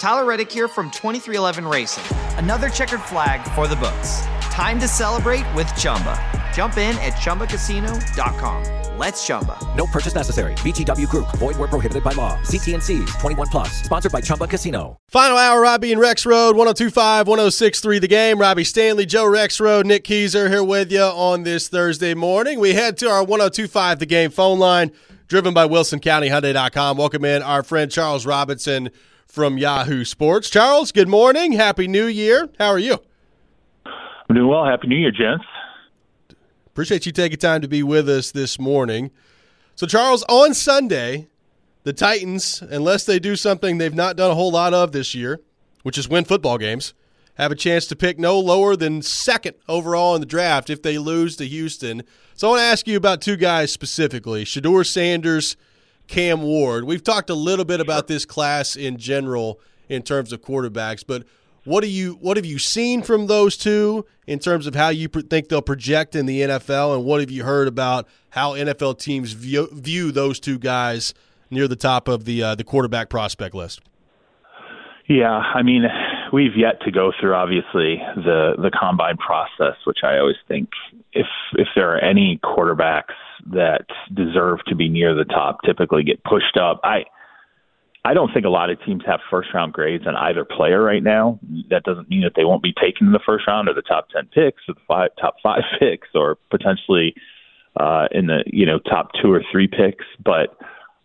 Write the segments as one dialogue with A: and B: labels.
A: Tyler Reddick here from 2311 Racing. Another checkered flag for the books. Time to celebrate with Chumba. Jump in at ChumbaCasino.com. Let's Chumba.
B: No purchase necessary. VGW Group. Void where prohibited by law. See T&Cs. 21 plus. Sponsored by Chumba Casino.
C: Final hour, Robbie and Rexrode, 102.5, 106.3 The Game. Robbie Stanley, Joe Rexrode, Nick Keyser here with you on this Thursday morning. We head to our 102.5 The Game phone line, driven by WilsonCountyHyundai.com. Welcome in our friend Charles Robinson from Yahoo Sports. Charles, good morning. Happy New Year. How are you?
D: I'm doing well. Happy New Year, gents.
C: Appreciate you taking time to be with us this morning. So, Charles, on Sunday, the Titans, unless they do something they've not done a whole lot of this year, which is win football games, have a chance to pick no lower than second overall in the draft if they lose to Houston. So I want to ask you about two guys specifically, Shedeur Sanders, Cam Ward. We've talked a little bit about this class in general in terms of quarterbacks, but what have you seen from those two in terms of how you think they'll project in the NFL, and what have you heard about how NFL teams view those two guys near the top of the quarterback prospect list?
D: Yeah, I mean, we've yet to go through, obviously, the combine process, which I always think if there are any quarterbacks that deserve to be near the top, typically get pushed up. I don't think a lot of teams have first-round grades on either player right now. That doesn't mean that they won't be taken in the first round or the top 10 picks or the top 5 picks or potentially in the top 2 or 3 picks. But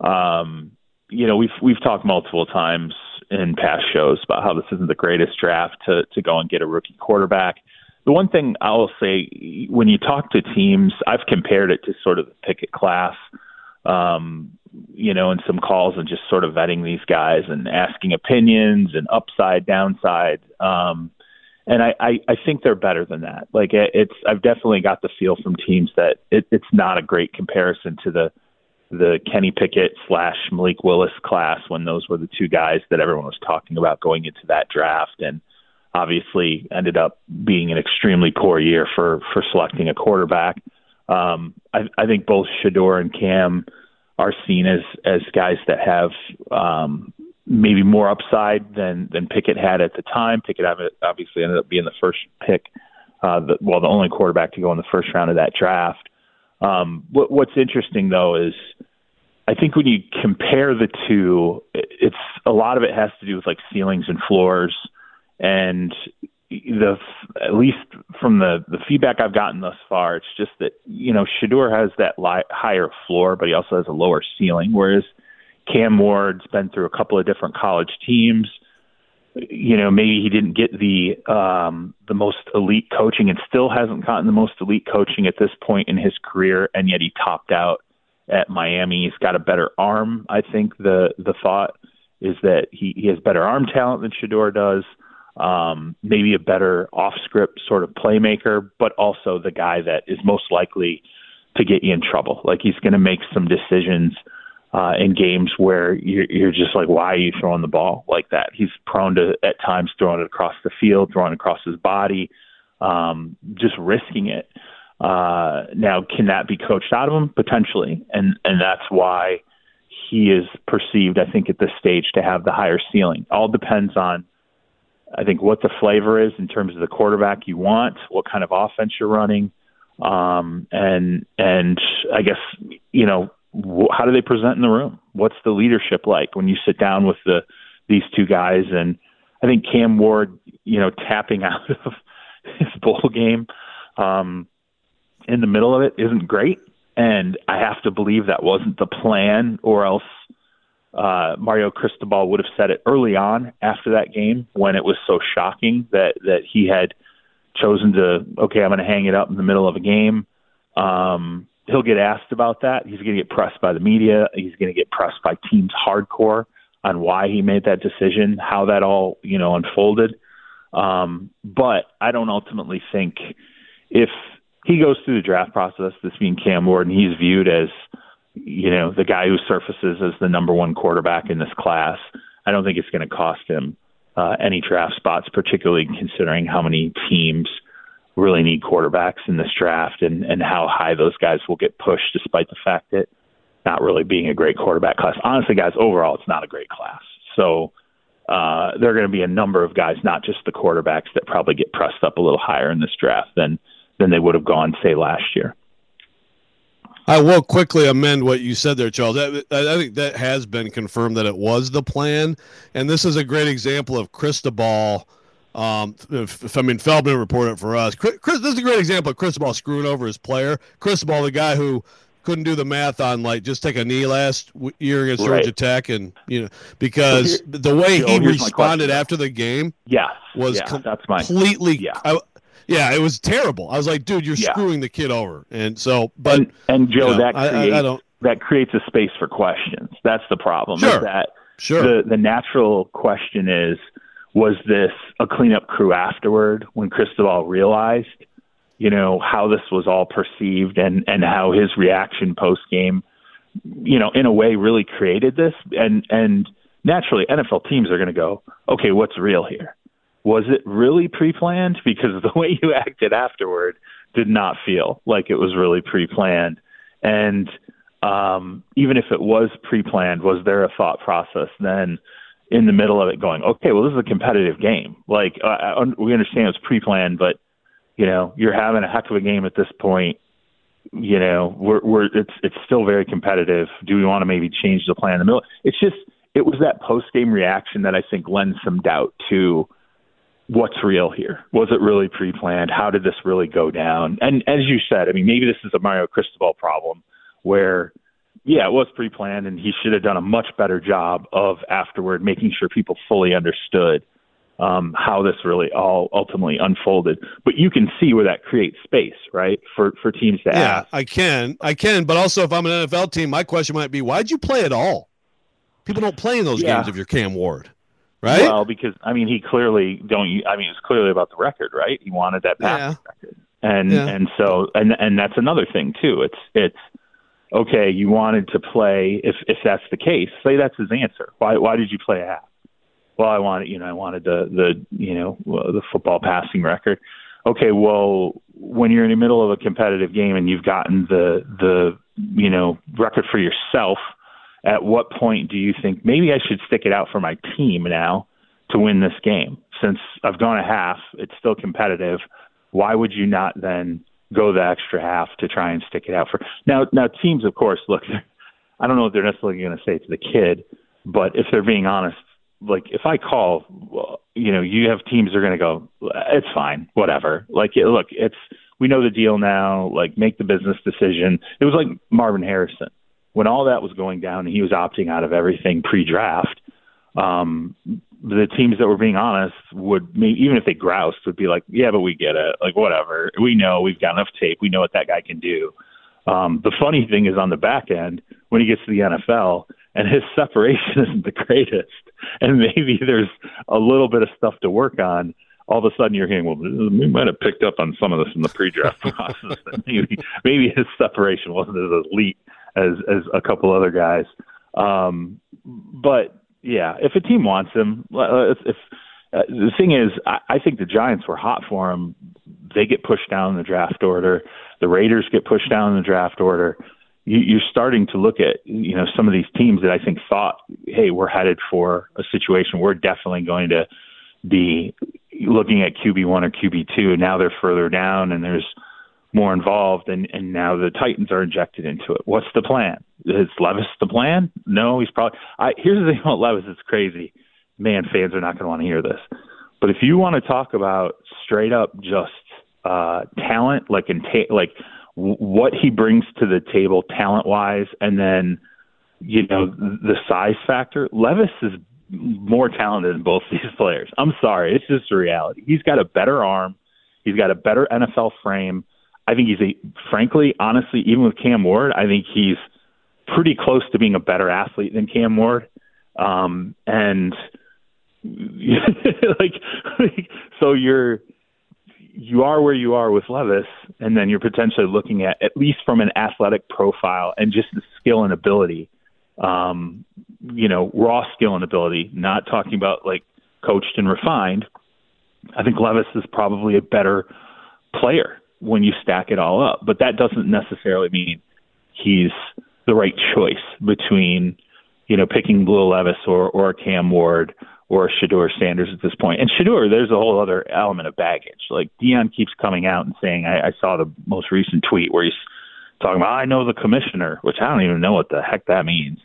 D: we've talked multiple times in past shows about how this isn't the greatest draft to go and get a rookie quarterback. The one thing I will say, when you talk to teams, I've compared it to sort of the Pickett class. In some calls and just sort of vetting these guys and asking opinions and upside, downside. And I think they're better than that. Like I've definitely got the feel from teams that it's not a great comparison to the Kenny Pickett / Malik Willis class when those were the two guys that everyone was talking about going into that draft, and obviously ended up being an extremely poor year for selecting a quarterback. I think both Shedeur and Cam are seen as guys that have maybe more upside than Pickett had at the time. Pickett obviously ended up being the first pick, the only quarterback to go in the first round of that draft. What's interesting, though, is I think when you compare the two, it's a lot of it has to do with like ceilings and floors, and at least from the feedback I've gotten thus far, it's just that, Shedeur has that higher floor, but he also has a lower ceiling, whereas Cam Ward's been through a couple of different college teams. Maybe he didn't get the most elite coaching and still hasn't gotten the most elite coaching at this point in his career, and yet he topped out at Miami. He's got a better arm. I think the thought is that he has better arm talent than Shedeur does. Maybe a better off-script sort of playmaker, but also the guy that is most likely to get you in trouble. Like, he's going to make some decisions in games where you're just like, why are you throwing the ball like that? He's prone to, at times, throwing it across the field, throwing it across his body, just risking it. Now, can that be coached out of him? Potentially. And that's why he is perceived, I think, at this stage to have the higher ceiling. All depends on, I think, what the flavor is in terms of the quarterback you want, what kind of offense you're running, and I guess, how do they present in the room? What's the leadership like when you sit down with these two guys? And I think Cam Ward, tapping out of his bowl game in the middle of it isn't great, and I have to believe that wasn't the plan, or else Mario Cristobal would have said it early on after that game when it was so shocking that he had chosen to, I'm going to hang it up in the middle of a game. He'll get asked about that. He's going to get pressed by the media. He's going to get pressed by teams hardcore on why he made that decision, how that all, unfolded. But I don't ultimately think if he goes through the draft process, this being Cam Ward, and he's viewed as, the guy who surfaces as the number one quarterback in this class, I don't think it's going to cost him any draft spots, particularly considering how many teams really need quarterbacks in this draft and how high those guys will get pushed, despite the fact that not really being a great quarterback class. Honestly, guys, overall, it's not a great class. So there are going to be a number of guys, not just the quarterbacks, that probably get pressed up a little higher in this draft than they would have gone, say, last year.
E: I will quickly amend what you said there, Charles. I think that has been confirmed that it was the plan, and this is a great example of Cristobal. Feldman reported it for us. This is a great example of Cristobal screwing over his player. Cristobal, the guy who couldn't do the math on just take a knee last year against Georgia Tech, and because the way he responded after the game, was completely. Yeah, it was terrible. I was like, dude, you're screwing the kid over. And so, but
D: and Joe, that creates a space for questions. That's the problem.
E: Sure.
D: Is that the natural question is, was this a cleanup crew afterward when Cristobal realized, how this was all perceived and how his reaction post game, in a way really created this. And naturally NFL teams are going to go, okay, what's real here? Was it really pre-planned? Because the way you acted afterward did not feel like it was really pre-planned. And even if it was pre-planned, was there a thought process then in the middle of it going, okay, well, this is a competitive game. We understand it's pre-planned, but, you're having a heck of a game at this point. It's still very competitive. Do we want to maybe change the plan in the middle? It was that post-game reaction that I think lends some doubt to what's real here. Was it really pre-planned? How did this really go down? And as you said, maybe this is a Mario Cristobal problem where, it was pre-planned and he should have done a much better job of afterward making sure people fully understood how this really all ultimately unfolded. But you can see where that creates space, right, for teams to ask.
E: I can. But also if I'm an NFL team, my question might be, why'd you play at all? People don't play in those games if you're Cam Ward. Right?
D: Well, because it's clearly about the record, right? He wanted that passing record, and so that's another thing too. It's okay. You wanted to play if that's the case. Say that's his answer. Why did you play a half? Well, I wanted the football passing record. Okay, well, when you're in the middle of a competitive game and you've gotten the record for yourself. At what point do you think maybe I should stick it out for my team now to win this game? Since I've gone a half, it's still competitive. Why would you not then go the extra half to try and stick it out for now teams, of course, look, I don't know what they're necessarily going to say to the kid, but if they're being honest, if I call, you have teams that are going to go, it's fine, whatever. We know the deal now, make the business decision. It was like Marvin Harrison. When all that was going down and he was opting out of everything pre-draft, the teams that were being honest would, even if they groused, would be like, yeah, but we get it. Whatever. We know we've got enough tape. We know what that guy can do. The funny thing is on the back end, when he gets to the NFL and his separation isn't the greatest, and maybe there's a little bit of stuff to work on, all of a sudden you're hearing, well, we might have picked up on some of this in the pre-draft process. maybe his separation wasn't as elite as a couple other guys. But yeah, if a team wants him, the thing is, I think the Giants were hot for him. They get pushed down in the draft order. The Raiders get pushed down in the draft order. You're starting to look at, some of these teams that I think thought, hey, we're headed for a situation. We're definitely going to be looking at QB1 or QB2. And now they're further down and there's more involved, and now the Titans are injected into it. What's the plan? Is Levis the plan? No, he's probably here's the thing about Levis, it's crazy. Man, fans are not going to want to hear this. But if you want to talk about straight up just talent, what he brings to the table talent-wise, and then, the size factor, Levis is more talented than both these players. I'm sorry. It's just a reality. He's got a better arm. He's got a better NFL frame. I think frankly, honestly, even with Cam Ward, I think he's pretty close to being a better athlete than Cam Ward. And so you are where you are with Levis, and then you're potentially looking at least from an athletic profile and just the skill and ability, raw skill and ability, not talking about coached and refined. I think Levis is probably a better player when you stack it all up, but that doesn't necessarily mean he's the right choice between, picking Will Levis or Cam Ward or a Shedeur Sanders at this point. And Shedeur, there's a whole other element of baggage. Like Deion keeps coming out and saying, I saw the most recent tweet where he's talking about, I know the commissioner, which I don't even know what the heck that means.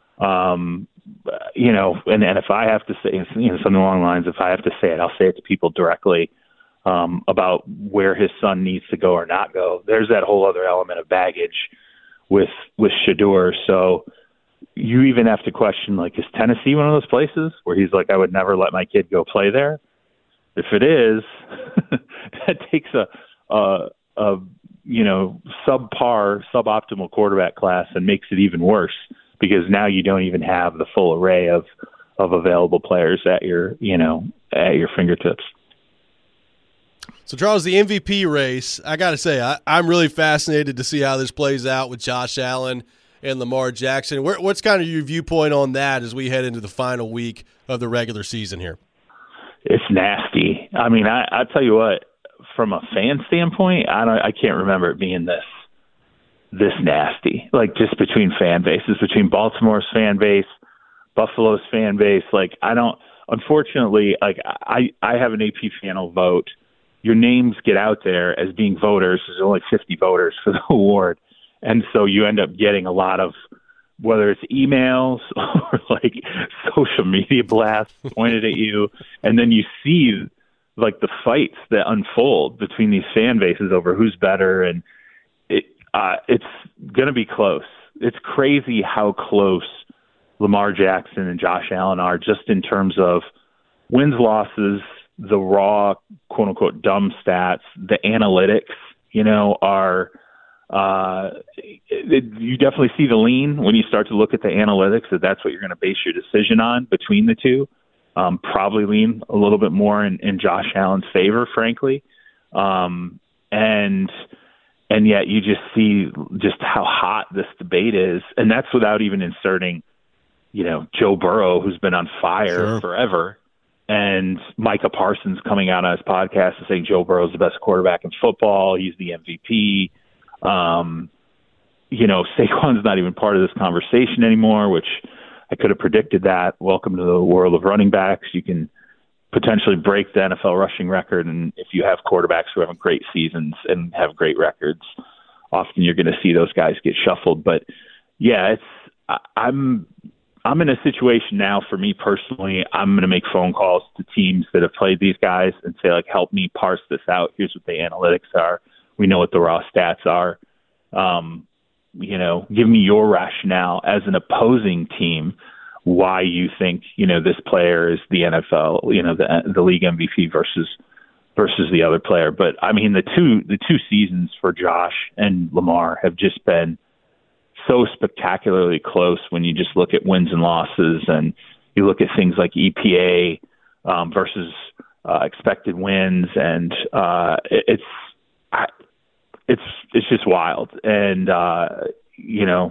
D: You know, and if I have to say, you know, something along the lines, if I have to say it, I'll say it to people directly about where his son needs to go or not go. There's that whole other element of baggage with Shedeur. So you even have to question, like, is Tennessee one of those places where he's like, I would never let my kid go play there? If it is, that takes a you know, suboptimal quarterback class and makes it even worse, because now you don't even have the full array of available players at your fingertips.
C: So, Charles, the MVP race, I got to say, I'm really fascinated to see how this plays out with Josh Allen and Lamar Jackson. What's kind of your viewpoint on that as we head into the final week of the regular season here?
D: It's nasty. I mean, I tell you what, from a fan standpoint, I can't remember it being this nasty. Like, just between fan bases, between Baltimore's fan base, Buffalo's fan base. Like, unfortunately, like I have an AP panel vote. Your names get out there as being voters. There's only 50 voters for the award. And so you end up getting a lot of, whether it's emails or like social media blasts pointed at you. And then you see like the fights that unfold between these fan bases over who's better. And it's going to be close. It's crazy how close Lamar Jackson and Josh Allen are, just in terms of wins, losses, the raw, quote unquote, dumb stats, the analytics, you know, are, you definitely see the lean when you start to look at the analytics, that's what you're going to base your decision on between the two. Probably lean a little bit more in Josh Allen's favor, frankly. And yet you just see just how hot this debate is. And that's without even inserting, you know, Joe Burrow, who's been on fire forever, and Micah Parsons coming out on his podcast and saying Joe Burrow's the best quarterback in football. He's the MVP. You know, Saquon's not even part of this conversation anymore, which I could have predicted that. Welcome to the world of running backs. You can potentially break the NFL rushing record, and if you have quarterbacks who have great seasons and have great records, often you're going to see those guys get shuffled. But yeah, I'm in a situation now, for me personally, I'm going to make phone calls to teams that have played these guys and say, like, help me parse this out. Here's what the analytics are. We know what the raw stats are. You know, give me your rationale as an opposing team why you think, you know, this player is the NFL, you know, the league MVP versus the other player. But I mean, the two seasons for Josh and Lamar have just been so spectacularly close when you just look at wins and losses, and you look at things like EPA versus expected wins, and it's just wild. And you know,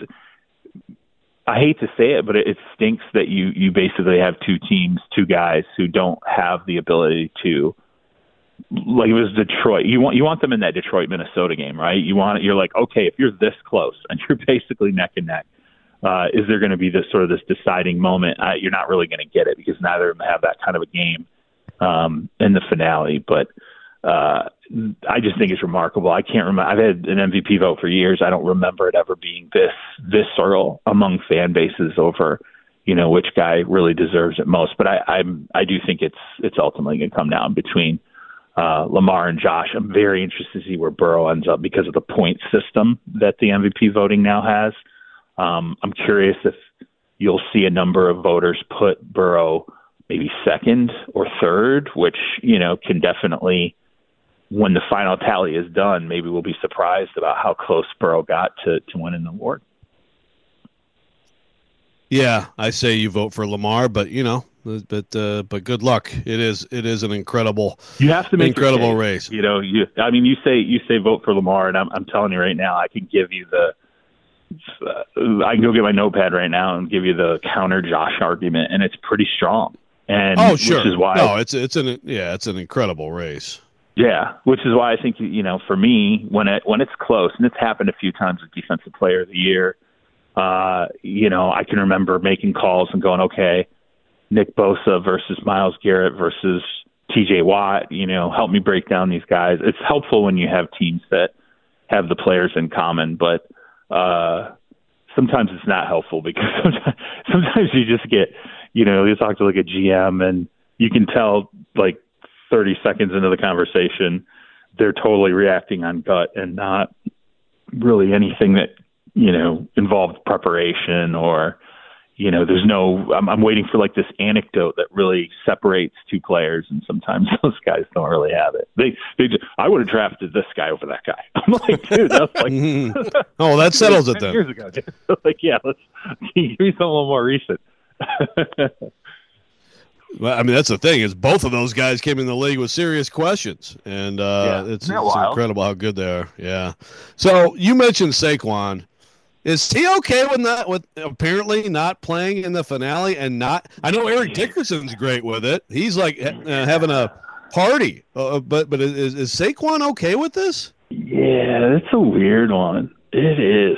D: I hate to say it, but it stinks that you basically have two guys who don't have the ability to, like, it was Detroit. You want them in that Detroit Minnesota game, right? You're like, okay, if you're this close and you're basically neck and neck, is there going to be this deciding moment? You're not really going to get it, because neither of them have that kind of a game in the finale. But I just think it's remarkable. I can't remember. I've had an MVP vote for years. I don't remember it ever being this visceral among fan bases over, you know, which guy really deserves it most. But I do think it's ultimately going to come down between Lamar and Josh. I'm very interested to see where Burrow ends up because of the point system that the MVP voting now has. I'm curious if you'll see a number of voters put Burrow maybe second or third, which, you know, can definitely, when the final tally is done, maybe we'll be surprised about how close Burrow got to winning the award.
E: Yeah, I say you vote for Lamar, but you know, but good luck. It is an incredible.
D: You have to make
E: incredible race.
D: You know, you say vote for Lamar, and I'm telling you right now, I can give you I can go get my notepad right now and give you the counter Josh argument, and it's pretty strong. And
E: sure.
D: Which is why
E: it's an incredible race.
D: Yeah, which is why I think, you know, for me, when it's close, and it's happened a few times with Defensive Player of the Year, you know, I can remember making calls and going, okay, Nick Bosa versus Myles Garrett versus TJ Watt, help me break down these guys. It's helpful when you have teams that have the players in common, but sometimes it's not helpful because sometimes you just get, you talk to like a GM and you can tell like 30 seconds into the conversation, they're totally reacting on gut and not really anything that, involved preparation or, there's no, I'm waiting for like this anecdote that really separates two players. And sometimes those guys don't really have it. They just, I would have drafted this guy over that guy. I'm like, dude, that's like,
E: oh, that settles it
D: 10
E: then.
D: Years ago. Like, yeah, let's give me something a little more recent.
E: Well, I mean, that's the thing is both of those guys came in the league with serious questions, and it's incredible how good they are. Yeah. So you mentioned Saquon. Is he okay with that? With apparently not playing in the finale and not? I know Eric Dickerson's great with it. He's like having a party. But is Saquon okay with this?
D: Yeah, it's a weird one. It is.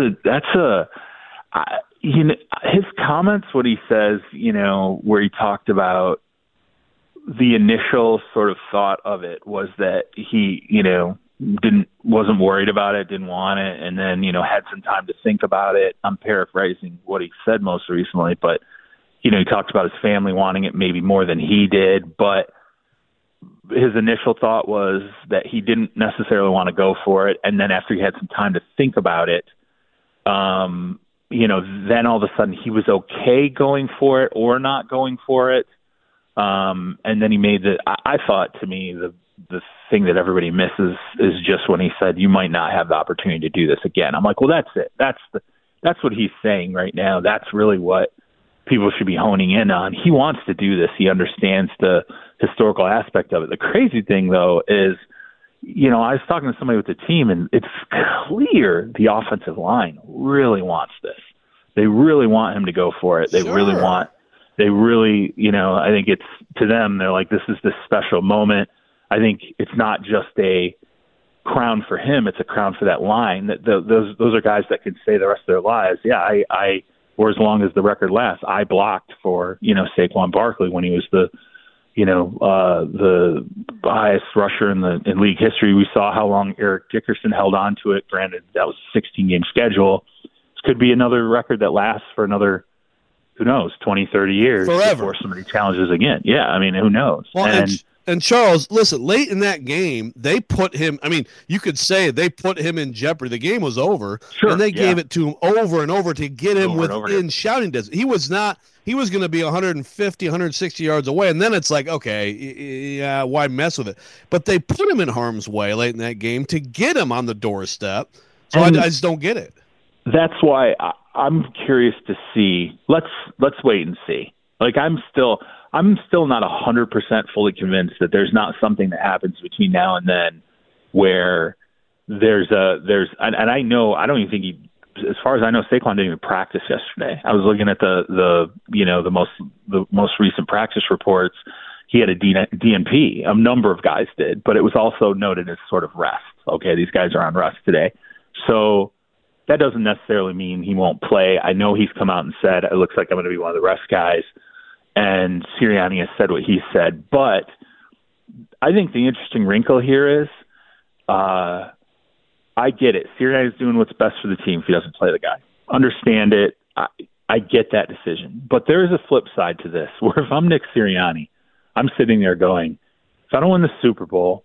D: His comments, what he says, where he talked about the initial sort of thought of it was that he, wasn't worried about it, didn't want it, and then, had some time to think about it. I'm paraphrasing what he said most recently, but, he talked about his family wanting it maybe more than he did, but his initial thought was that he didn't necessarily want to go for it. And then after he had some time to think about it, then all of a sudden he was okay going for it or not going for it. And then he made I thought, to me, the thing that everybody misses is just when he said, you might not have the opportunity to do this again. I'm like, well, that's it. That's what he's saying right now. That's really what people should be honing in on. He wants to do this. He understands the historical aspect of it. The crazy thing, though, is, I was talking to somebody with the team, and it's clear the offensive line really wants this. They really want him to go for it. They really, I think it's, to them, they're like, this is this special moment. I think it's not just a crown for him, it's a crown for that line. That those are guys that can say the rest of their lives, or as long as the record lasts, I blocked for, Saquon Barkley when he was the highest rusher in league history. We saw how long Eric Dickerson held on to it. Granted, that was a 16-game schedule. This could be another record that lasts for another, who knows, 20, 30 years.
E: Forever.
D: Before somebody challenges again. Yeah, I mean, who knows?
E: Well, and Charles, listen, late in that game, they put him, I mean, you could say they put him in jeopardy. The game was over, and they gave it to him over and over to get him within shouting distance. He was going to be 150, 160 yards away, and then it's like, okay, yeah, why mess with it? But they put him in harm's way late in that game to get him on the doorstep, so I just don't get it.
D: That's why I'm curious to see. Let's wait and see. Like, I'm still not 100% fully convinced that there's not something that happens between now and then where and I know, I don't even think as far as I know, Saquon didn't even practice yesterday. I was looking at the most recent practice reports. He had a DNP. A number of guys did, but it was also noted as sort of rest. Okay, these guys are on rest today. So that doesn't necessarily mean he won't play. I know he's come out and said, it looks like I'm going to be one of the rest guys. And Sirianni has said what he said. But I think the interesting wrinkle here is, I get it. Sirianni is doing what's best for the team if he doesn't play the guy. Understand it. I get that decision. But there is a flip side to this, where if I'm Nick Sirianni, I'm sitting there going, if I don't win the Super Bowl,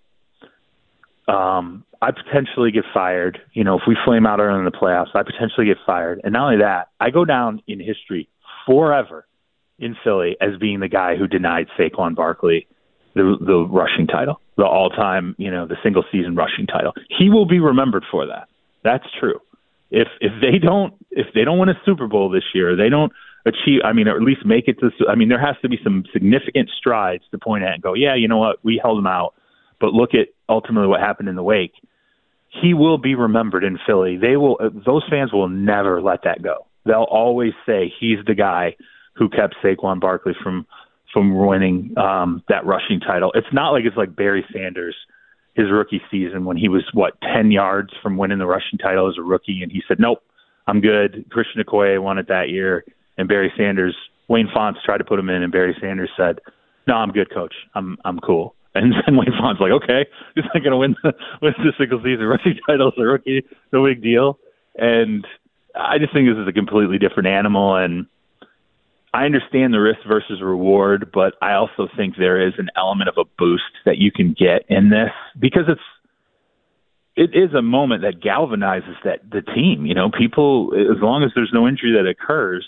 D: I potentially get fired. If we flame out early in the playoffs, I potentially get fired. And not only that, I go down in history forever in Philly as being the guy who denied Saquon Barkley the rushing title, the all-time, the single-season rushing title. He will be remembered for that. That's true. If they don't win a Super Bowl this year, they don't achieve, or at least make it to, there has to be some significant strides to point at and go, yeah, you know what, we held him out, but look at ultimately what happened in the wake. He will be remembered in Philly. Those fans will never let that go. They'll always say he's the guy who kept Saquon Barkley from winning that rushing title. It's not like it's like Barry Sanders, his rookie season, when he was, 10 yards from winning the rushing title as a rookie, and he said, nope, I'm good. Christian Okoye won it that year, and Barry Sanders Wayne Fontes tried to put him in, and Barry Sanders said, "No, I'm good, coach. I'm cool." And then Wayne Fontes like, "Okay, he's not going to win the single season rushing title as a rookie. No big deal." And I just think this is a completely different animal, and I understand the risk versus reward, but I also think there is an element of a boost that you can get in this because it is a moment that galvanizes the team. You know, people, as long as there's no injury that occurs,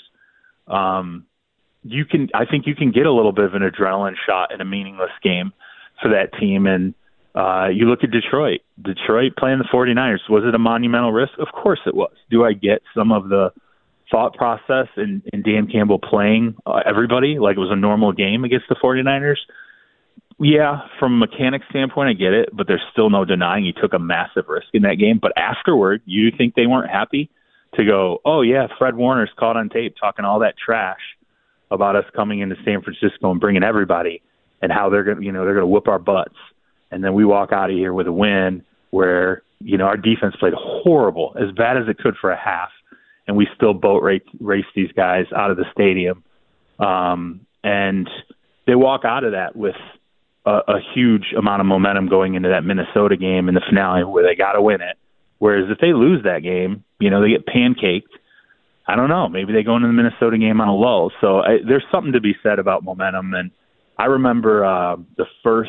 D: I think you can get a little bit of an adrenaline shot in a meaningless game for that team. And you look at Detroit playing the 49ers. Was it a monumental risk? Of course it was. Do I get some of the thought process in Dan Campbell playing everybody like it was a normal game against the 49ers? Yeah, from a mechanics standpoint, I get it, but there's still no denying he took a massive risk in that game. But afterward, you think they weren't happy to go, oh, yeah, Fred Warner's caught on tape talking all that trash about us coming into San Francisco and bringing everybody and how they're going to whoop our butts. And then we walk out of here with a win where, our defense played horrible, as bad as it could for a half, and we still boat race these guys out of the stadium. And they walk out of that with a huge amount of momentum going into that Minnesota game in the finale where they got to win it. Whereas if they lose that game, they get pancaked. I don't know. Maybe they go into the Minnesota game on a lull. So there's something to be said about momentum. And I remember the first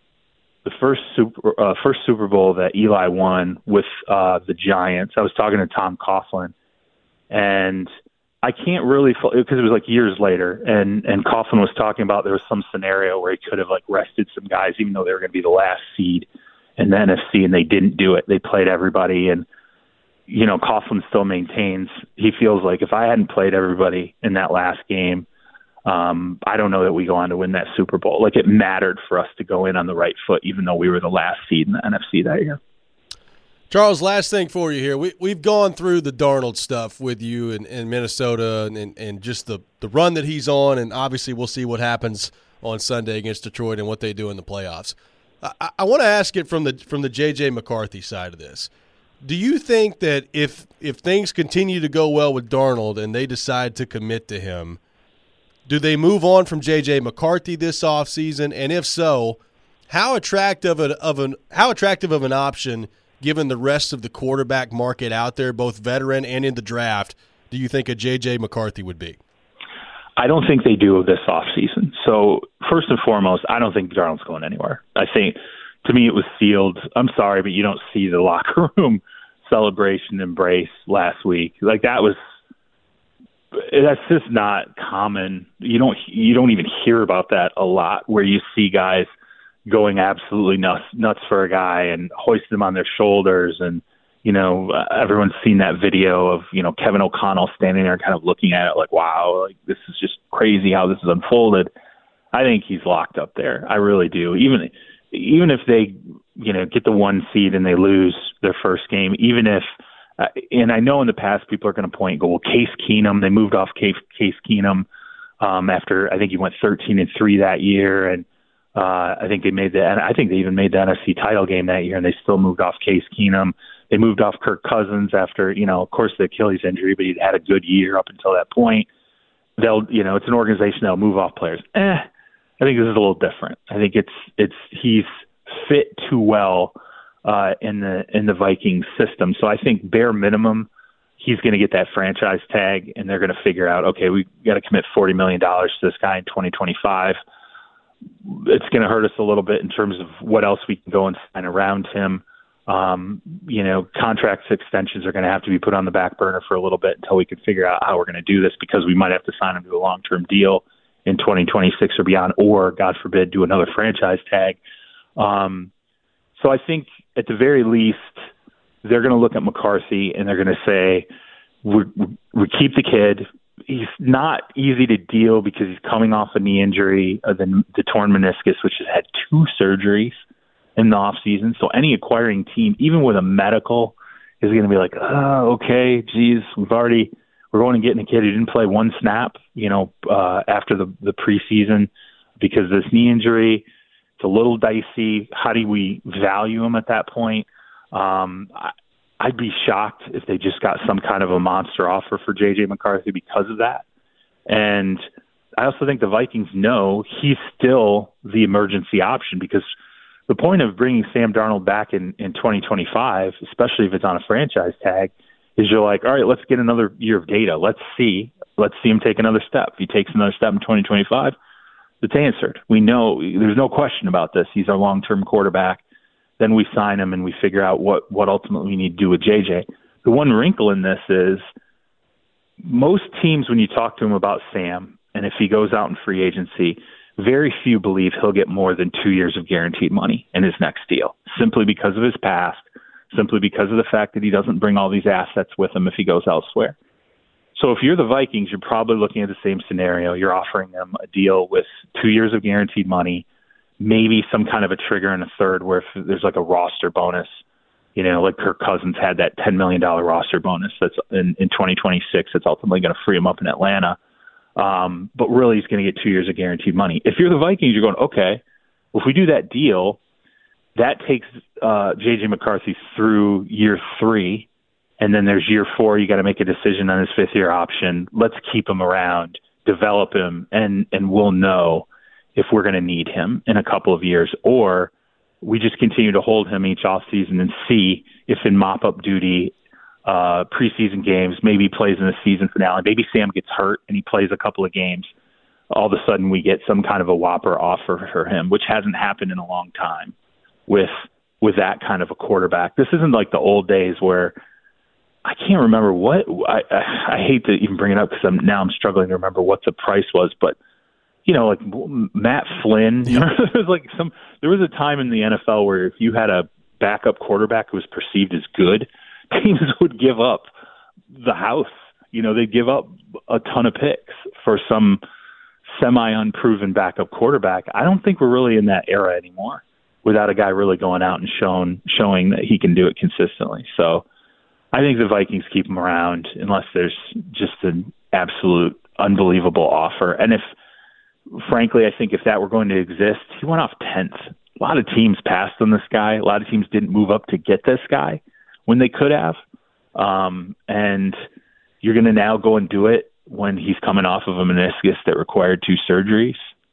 D: Super Bowl that Eli won with the Giants. I was talking to Tom Coughlin, and I can't really, because it was like years later, and Coughlin was talking about there was some scenario where he could have like rested some guys, even though they were going to be the last seed in the NFC, and they didn't do it. They played everybody, and Coughlin still maintains he feels like if I hadn't played everybody in that last game, I don't know that we go on to win that Super Bowl. Like, it mattered for us to go in on the right foot, even though we were the last seed in the NFC that year.
C: Charles, last thing for you here. We've gone through the Darnold stuff with you in Minnesota and just the run that he's on, and obviously we'll see what happens on Sunday against Detroit and what they do in the playoffs. I want to ask it from the J.J. McCarthy side of this. Do you think that if things continue to go well with Darnold and they decide to commit to him, do they move on from J.J. McCarthy this offseason? And if so, how attractive of an option, given the rest of the quarterback market out there, both veteran and in the draft, do you think a J.J. McCarthy would be?
D: I don't think they do this offseason. So first and foremost, I don't think Darnold's going anywhere. I think, to me, it was sealed. I'm sorry, but you don't see the locker room celebration embrace last week. Like, that's just not common. You don't even hear about that a lot, where you see guys going absolutely nuts for a guy and hoist them on their shoulders. And, everyone's seen that video of, Kevin O'Connell standing there kind of looking at it like, wow, like, this is just crazy how this is unfolded. I think he's locked up there. I really do. Even if they, get the 1 seed and they lose their first game, even if, and I know in the past people are going to point and go, well, Case Keenum, they moved off Case Keenum after, I think he went 13-3 that year. And I think they even made the NFC title game that year, and they still moved off Case Keenum. They moved off Kirk Cousins after, of course, the Achilles injury, but he'd had a good year up until that point. It's an organization that'll move off players. I think this is a little different. I think he's fit too well in the Vikings system. So I think bare minimum, he's going to get that franchise tag, and they're going to figure out, okay, we got to commit $40 million to this guy in 2025. It's going to hurt us a little bit in terms of what else we can go and sign around him. Contract extensions are going to have to be put on the back burner for a little bit until we can figure out how we're going to do this, because we might have to sign him to a long-term deal in 2026 or beyond, or, God forbid, do another franchise tag. So I think at the very least, they're going to look at McCarthy and they're going to say, we keep the kid. He's not easy to deal because he's coming off a knee injury, the torn meniscus, which has had 2 surgeries in the offseason. So any acquiring team, even with a medical, is going to be like, oh, okay, geez, we're going and getting a kid who didn't play 1 snap, after the preseason because of this knee injury. It's a little dicey. How do we value him at that point? I'd be shocked if they just got some kind of a monster offer for J.J. McCarthy because of that. And I also think the Vikings know he's still the emergency option, because the point of bringing Sam Darnold back in 2025, especially if it's on a franchise tag, is you're like, all right, let's get another year of data. Let's see him take another step. If he takes another step in 2025, it's answered. We know there's no question about this. He's our long-term quarterback. Then we sign him and we figure out what ultimately we need to do with JJ. The one wrinkle in this is most teams, when you talk to them about Sam, and if he goes out in free agency, very few believe he'll get more than 2 years of guaranteed money in his next deal, simply because of his past, simply because of the fact that he doesn't bring all these assets with him if he goes elsewhere. So if you're the Vikings, you're probably looking at the same scenario. You're offering them a deal with 2 years of guaranteed money, maybe some kind of a trigger in a third where if there's like a roster bonus, like Kirk Cousins had that $10 million roster bonus that's in 2026 that's ultimately going to free him up in Atlanta. But really he's going to get 2 years of guaranteed money. If you're the Vikings, you're going, okay, well, if we do that deal, that takes J.J. McCarthy through year 3, and then there's year 4. You got to make a decision on his 5th-year option. Let's keep him around, develop him, and we'll know if we're going to need him in a couple of years, or we just continue to hold him each offseason and see if in mop-up duty, preseason games, maybe he plays in the season finale, maybe Sam gets hurt and he plays a couple of games. All of a sudden we get some kind of a whopper offer for him, which hasn't happened in a long time with that kind of a quarterback. This isn't like the old days where I can't remember what I hate to even bring it up because I'm struggling to remember what the price was, but like Matt Flynn, there was a time in the NFL where if you had a backup quarterback who was perceived as good, teams would give up the house. They'd give up a ton of picks for some semi-unproven backup quarterback. I don't think we're really in that era anymore without a guy really going out and showing that he can do it consistently. So I think the Vikings keep him around unless there's just an absolute unbelievable offer. And frankly, I think if that were going to exist, he went off 10th. A lot of teams passed on this guy. A lot of teams didn't move up to get this guy when they could have. And you're going to now go and do it when he's coming off of a meniscus that required 2 surgeries.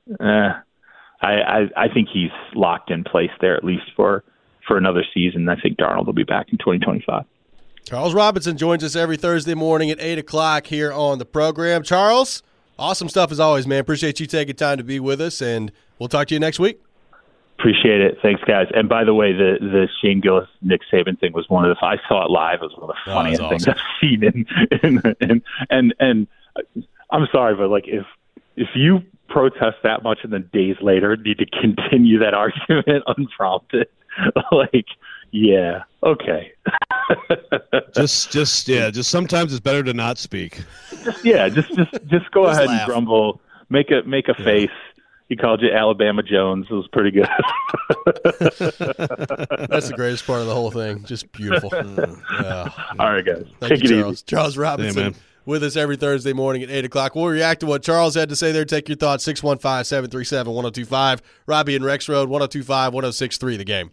D: I think he's locked in place there, at least for another season. I think Darnold will be back in 2025.
C: Charles Robinson joins us every Thursday morning at 8 o'clock here on the program. Charles, awesome stuff as always, man. Appreciate you taking time to be with us, and we'll talk to you next week.
D: Appreciate it. Thanks, guys. And by the way, the Shane Gillis, Nick Saban thing was one of I saw it live. It was one of the funniest things I've seen. And I'm sorry, but like if you protest that much and then days later need to continue that argument unprompted, yeah, okay.
E: just sometimes it's better to not speak.
D: Just go ahead and grumble. Make a face. He called you Alabama Jones. It was pretty good.
C: That's the greatest part of the whole thing. Just beautiful.
D: All right, guys.
C: Take it easy. Charles Robinson with us every Thursday morning at 8 o'clock. We'll react to what Charles had to say there. Take your thoughts, 615-737-1025. Robbie and Rex Road, 1025-1063, The Game.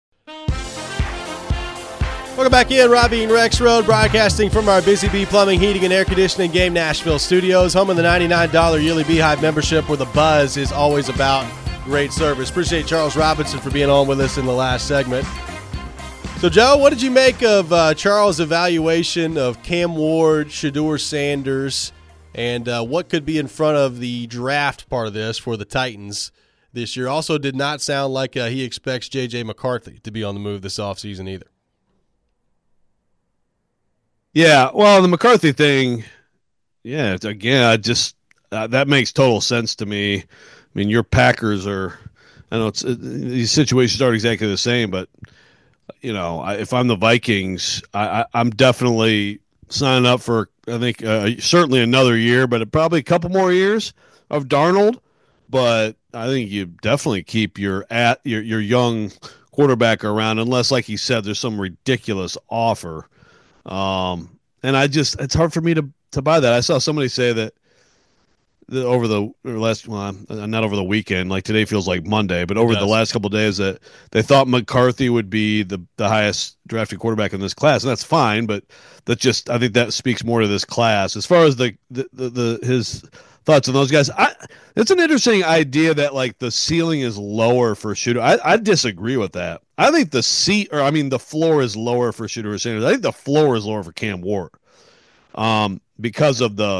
C: Welcome back in, Robbie and Rex Road, broadcasting from our Busy Bee Plumbing, Heating, and Air Conditioning Game Nashville studios, home of the $99 yearly Beehive membership, where the buzz is always about great service. Appreciate Charles Robinson for being on with us in the last segment. So, Joe, what did you make of Charles' evaluation of Cam Ward, Shedeur Sanders, and what could be in front of the draft part of this for the Titans this year? Also did not sound like he expects J.J. McCarthy to be on the move this offseason either.
E: Yeah, well, the McCarthy thing, yeah, again, that makes total sense to me. I mean, your Packers are, I know these situations aren't exactly the same, but, if I'm the Vikings, I'm definitely signing up for, I think, certainly another year, but probably a couple more years of Darnold. But I think you definitely keep your young quarterback around, unless, like he said, there's some ridiculous offer. And it's hard for me to buy that. I saw somebody say that over the last, not over the weekend, like today feels like Monday, but over the last couple of days that they thought McCarthy would be the highest drafted quarterback in this class. And that's fine, but I think that speaks more to this class. As far as his thoughts on those guys. It's an interesting idea that like the ceiling is lower for Shooter. I disagree with that. I think the floor is lower for Shooter Sanders. I think the floor is lower for Cam Ward, because of the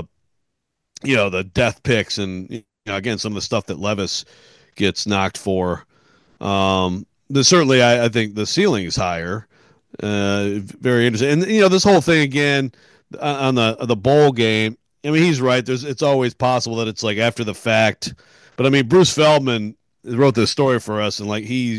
E: death picks and again some of the stuff that Levis gets knocked for. Certainly, I think the ceiling is higher. Very interesting, and this whole thing again on the bowl game. I mean, he's right. It's always possible that it's like after the fact, but I mean, Bruce Feldman wrote this story for us, and like he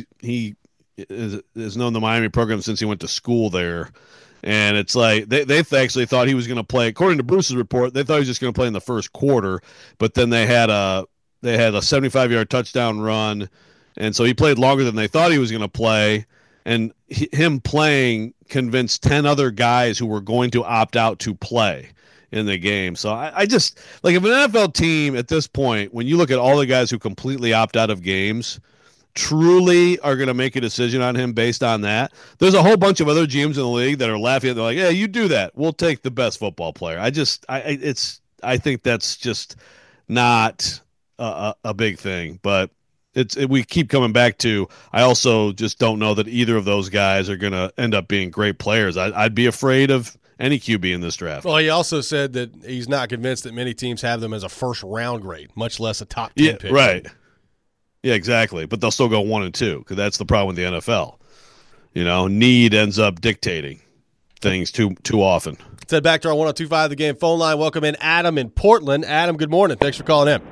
E: has known the Miami program since he went to school there, and it's like they actually thought he was going to play. According to Bruce's report, they thought he was just going to play in the first quarter, but then they had a 75-yard touchdown run, and so he played longer than they thought he was going to play, and him playing convinced 10 other guys who were going to opt out to play in the game. So I just like, if an NFL team at this point, when you look at all the guys who completely opt out of games, truly are going to make a decision on him based on that, there's a whole bunch of other GMs in the league that are laughing. They're like, yeah, you do that, we'll take the best football player. I think that's just not a big thing, but we keep coming back to, I also just don't know that either of those guys are going to end up being great players. I'd be afraid of any QB in this draft.
C: Well, he also said that he's not convinced that many teams have them as a first-round grade, much less a top 10 pick.
E: Right. Yeah, exactly. But they'll still go 1 and 2 because that's the problem with the NFL. Need ends up dictating things too often.
C: Let's head back to our 102.5 The Game phone line. Welcome in Adam in Portland. Adam, good morning. Thanks for calling in.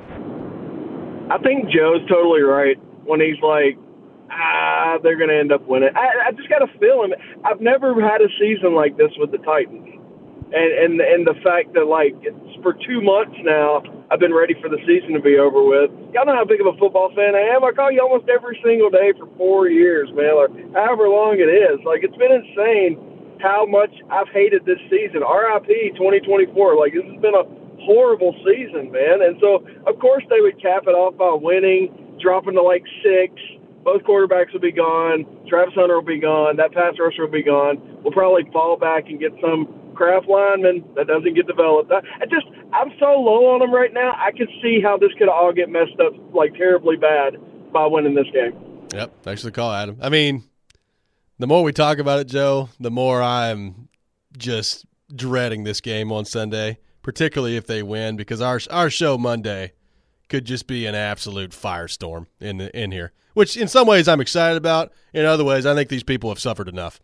F: I think Joe's totally right when he's like, they're going to end up winning. I just got a feeling. I've never had a season like this with the Titans. And the fact that, like, it's for 2 months now, I've been ready for the season to be over with. Y'all know how big of a football fan I am. I call you almost every single day for 4 years, man, or however long it is. Like, it's been insane how much I've hated this season. RIP 2024. Like, this has been a horrible season, man. And so, of course, they would cap it off by winning, dropping to, like, 6. Both quarterbacks will be gone. Travis Hunter will be gone. That pass rusher will be gone. We'll probably fall back and get some craft lineman that doesn't get developed. I'm so low on them right now. I could see how this could all get messed up like terribly bad by winning this game.
C: Yep. Thanks for the call, Adam. I mean, the more we talk about it, Joe, the more I'm just dreading this game on Sunday, particularly if they win, because our show Monday could just be an absolute firestorm in here, which in some ways I'm excited about. In other ways, I think these people have suffered enough.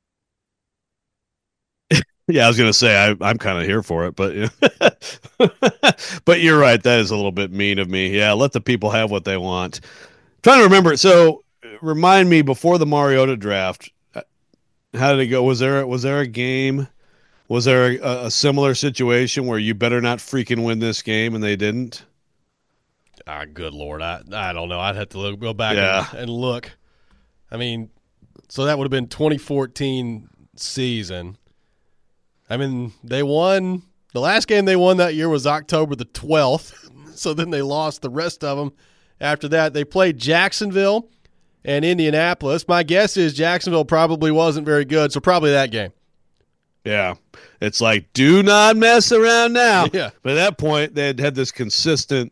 E: Yeah, I was going to say I'm kind of here for it, but but you're right. That is a little bit mean of me. Yeah, let the people have what they want. Trying to remember. So remind me, before the Mariota draft, how did it go? Was there a game? Was there a similar situation where you better not freaking win this game and they didn't?
C: Good Lord. I don't know. I'd have to go back and look. I mean, so that would have been 2014 season. I mean, they won. The last game they won that year was October the 12th. So then they lost the rest of them. After that, they played Jacksonville and Indianapolis. My guess is Jacksonville probably wasn't very good, so probably that game.
E: Yeah. It's like, do not mess around now.
C: Yeah.
E: But at that point, they had this consistent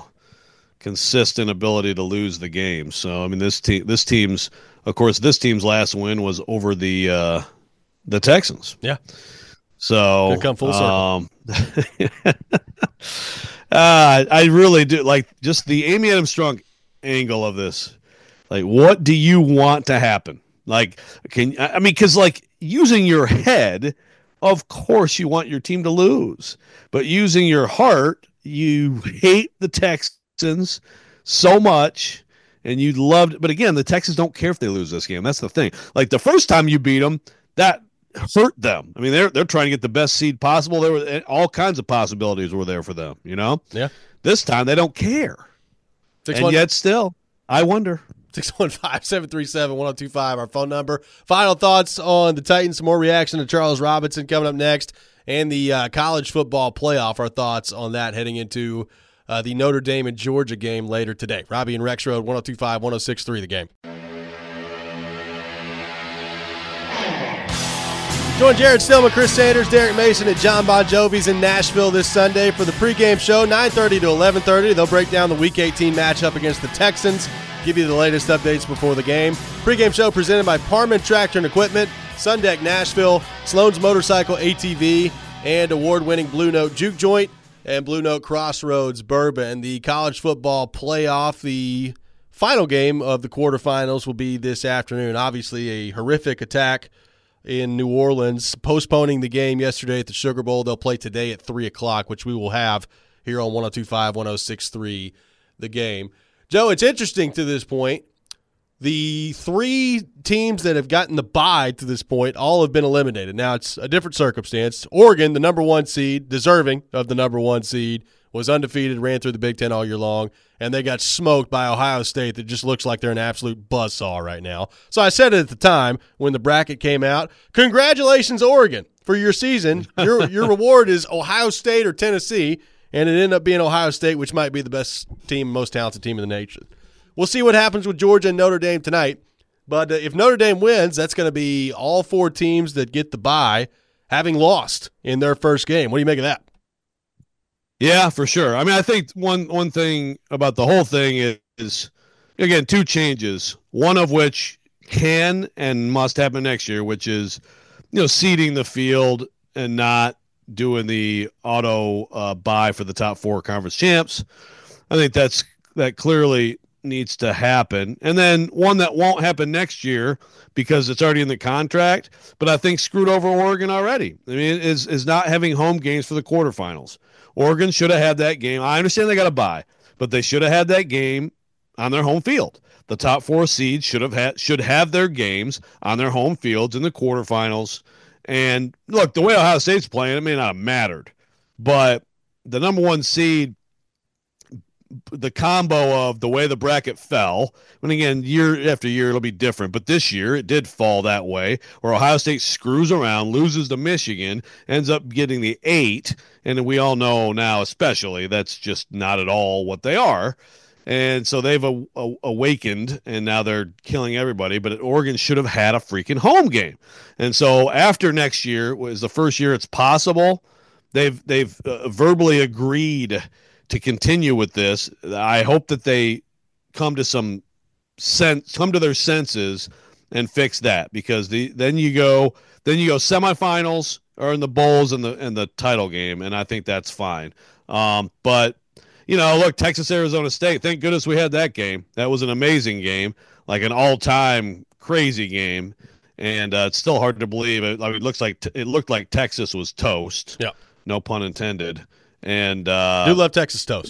E: ability to lose the game. So, I mean, this team's last win was over the Texans.
C: Yeah.
E: So
C: come full circle.
E: I really do like just the Amy Adams Strunk angle of this. Like, what do you want to happen? Like, because like using your head, of course you want your team to lose, but using your heart, you hate the Texans so much, and you'd love it. But again, the Texans don't care if they lose this game. That's the thing. Like the first time you beat them, that hurt them. I mean, they're trying to get the best seed possible. There were all kinds of possibilities were there for them.
C: Yeah.
E: This time they don't care, and yet still, I wonder.
C: 615-737-1025, our phone number. Final thoughts on the Titans, some more reaction to Charles Robinson coming up next, and the college football playoff, our thoughts on that heading into the Notre Dame and Georgia game later today. Robbie and Rex Road, 102.5, 106.3 The Game. Join Jared Stillman, Chris Sanders, Derek Mason at John Bon Jovi's in Nashville this Sunday for the pregame show, 9:30 to 11:30. They'll break down the Week 18 matchup against the Texans, give you the latest updates before the game. Pregame show presented by Parman Tractor and Equipment, Sundeck Nashville, Sloan's Motorcycle ATV, and award-winning Blue Note Juke Joint and Blue Note Crossroads Bourbon. The college football playoff, the final game of the quarterfinals will be this afternoon. Obviously, a horrific attack in New Orleans, postponing the game yesterday at the Sugar Bowl. They'll play today at 3 o'clock, which we will have here on 102.5, 106.3, the game. Joe, it's interesting to this point. The three teams that have gotten the bye to this point all have been eliminated. Now, it's a different circumstance. Oregon, the number one seed, deserving of the number one seed, was undefeated, ran through the Big Ten all year long, and they got smoked by Ohio State that just looks like they're an absolute buzzsaw right now. So I said it at the time when the bracket came out, congratulations, Oregon, for your season. Your reward is Ohio State or Tennessee, and it ended up being Ohio State, which might be the best team, most talented team in the nation. We'll see what happens with Georgia and Notre Dame tonight, but if Notre Dame wins, that's going to be all four teams that get the bye having lost in their first game. What do you make of that?
E: Yeah, for sure. I mean, I think one thing about the whole thing is, again, two changes, one of which can and must happen next year, which is, seeding the field and not doing the auto bye for the top four conference champs. I think that clearly needs to happen. And then one that won't happen next year because it's already in the contract, but I think screwed over Oregon already. I mean, is not having home games for the quarterfinals. Oregon should have had that game. I understand they got a bye, but they should have had that game on their home field. The top four seeds should have their games on their home fields in the quarterfinals. And look, the way Ohio State's playing, it may not have mattered, but the number one seed, the combo of the way the bracket fell, and again, year after year it'll be different, but this year it did fall that way, where Ohio State screws around, loses to Michigan, ends up getting the 8, and we all know now especially that's just not at all what they are. And so they've awakened, and now they're killing everybody. But Oregon should have had a freaking home game. And so after next year was the first year it's possible. They've verbally agreed to continue with this. I hope that they come to their senses and fix that, because then you go semifinals or in the bowls and the title game, and I think that's fine. But look, Texas, Arizona State, thank goodness we had that game. That was an amazing game, like an all-time crazy game. And it's still hard to believe. It looked like Texas was toast. Yeah. No pun intended. And
C: do love Texas toast.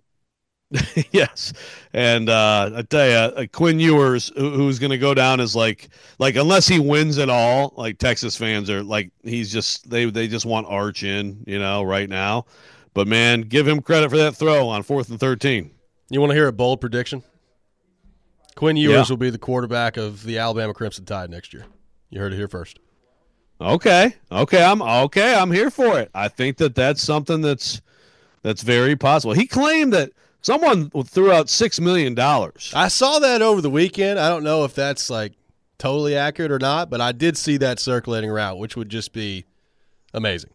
E: Yes. And I tell you, Quinn Ewers, who's going to go down as like unless he wins it all, like Texas fans are like, he's just, they just want Arch in, right now. But, man, give him credit for that throw on 4th and 13.
C: You want to hear a bold prediction? Quinn Ewers will be the quarterback of the Alabama Crimson Tide next year. You heard it here first.
E: Okay. I'm here for it. I think that's something that's very possible. He claimed that someone threw out $6 million.
C: I saw that over the weekend. I don't know if that's like totally accurate or not, but I did see that circulating around, which would just be amazing.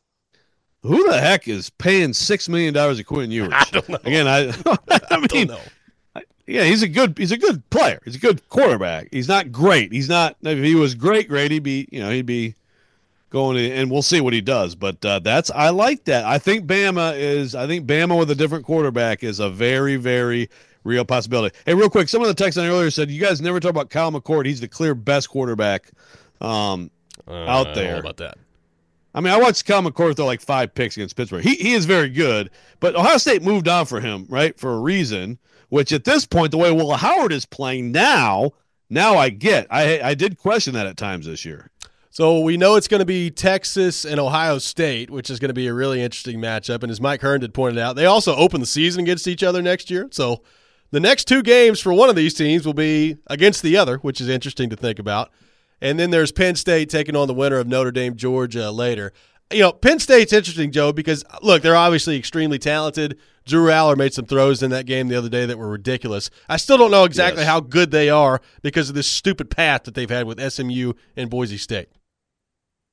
E: Who the heck is paying $6 million to Quinn Ewers?
C: I don't know.
E: Again, I mean,
C: don't know.
E: Yeah, he's a good player. He's a good quarterback. He's not great. He's not. If he was great, he'd be going to, and we'll see what he does. But I like that. I think Bama with a different quarterback is a very, very real possibility. Hey, real quick, some of the texts on earlier said you guys never talk about Kyle McCord. He's the clear best quarterback out there.
C: I don't know about that.
E: I mean, I watched Kyle McCord throw like 5 picks against Pittsburgh. He is very good, but Ohio State moved on for him, right, for a reason, which at this point, the way Will Howard is playing now I get. I did question that at times this year.
C: So we know it's going to be Texas and Ohio State, which is going to be a really interesting matchup. And as Mike Hearn had pointed out, they also open the season against each other next year. So the next 2 games for one of these teams will be against the other, which is interesting to think about. And then there's Penn State taking on the winner of Notre Dame, Georgia later. Penn State's interesting, Joe, because, look, they're obviously extremely talented. Drew Aller made some throws in that game the other day that were ridiculous. I still don't know exactly how good they are because of this stupid path that they've had with SMU and Boise State.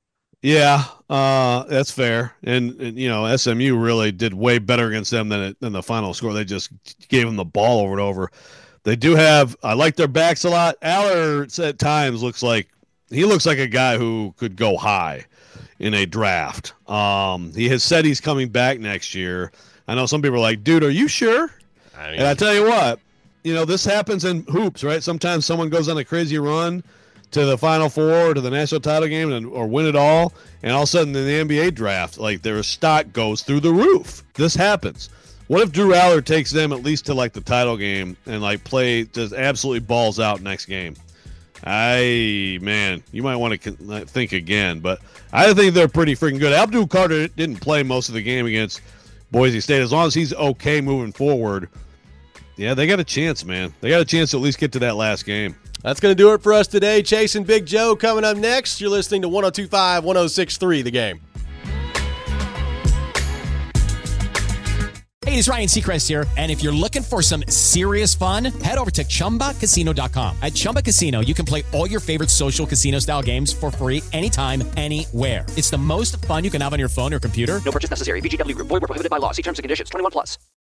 E: Yeah, that's fair. And SMU really did way better against them than the final score. They just gave them the ball over and over. They do have – I like their backs a lot. Aller at times looks like a guy who could go high in a draft. He has said he's coming back next year. I know some people are like, dude, are you sure? And I tell you what, this happens in hoops, right? Sometimes someone goes on a crazy run to the Final Four, to the national title game, or win it all, and all of a sudden in the NBA draft, like their stock goes through the roof. This happens. What if Drew Aller takes them at least to like the title game and just absolutely balls out next game? You might want to think again, but I think they're pretty freaking good. Abdul Carter didn't play most of the game against Boise State. As long as he's okay moving forward, yeah, they got a chance, man. They got a chance to at least get to that last game.
C: That's going to do it for us today. Chase and Big Joe coming up next. You're listening to 102.5, 106.3 The Game.
G: Hey, it's Ryan Seacrest here, and if you're looking for some serious fun, head over to ChumbaCasino.com. At Chumba Casino, you can play all your favorite social casino-style games for free anytime, anywhere. It's the most fun you can have on your phone or computer.
B: No purchase necessary. VGW Group. Void where prohibited by law. See terms and conditions. 21+.